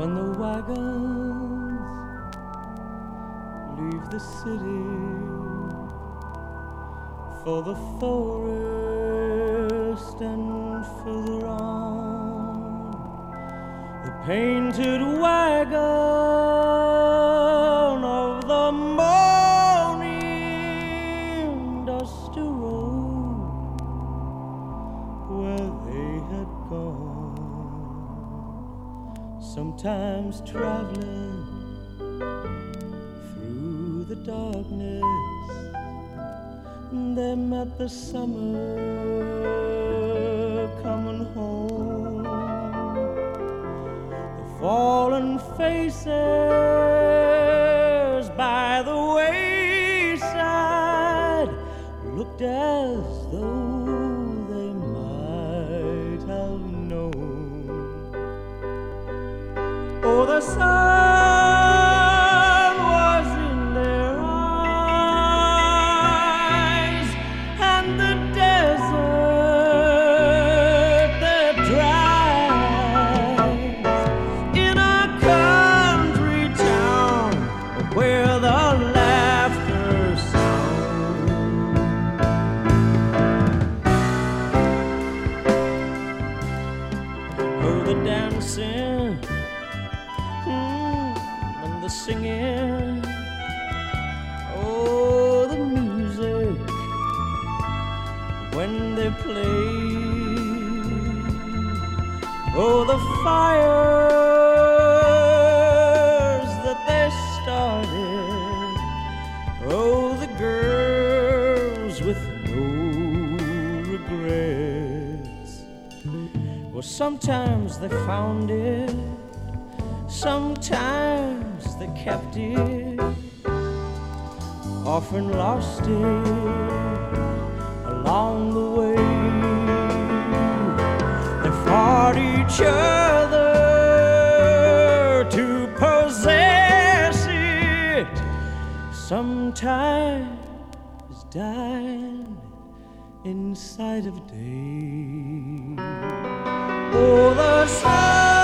when the wagons leave the city for the forest and further on, the painted wagon of the morning dusty road where they had gone, sometimes traveling through the darkness. They met the summer coming home. The fallen faces by the wayside looked as though they might have known. Oh, the sun was in their eyes, and the desert that dries in a country town where the laughter sounds. Oh, the dancing and the singing, oh, the music when they play, oh, the fires that they started, oh, the girls with no regrets. Well, sometimes they found it, sometimes they kept it, often lost it along the way. They fought each other to possess it, sometimes died in sight of day. Oh, the sun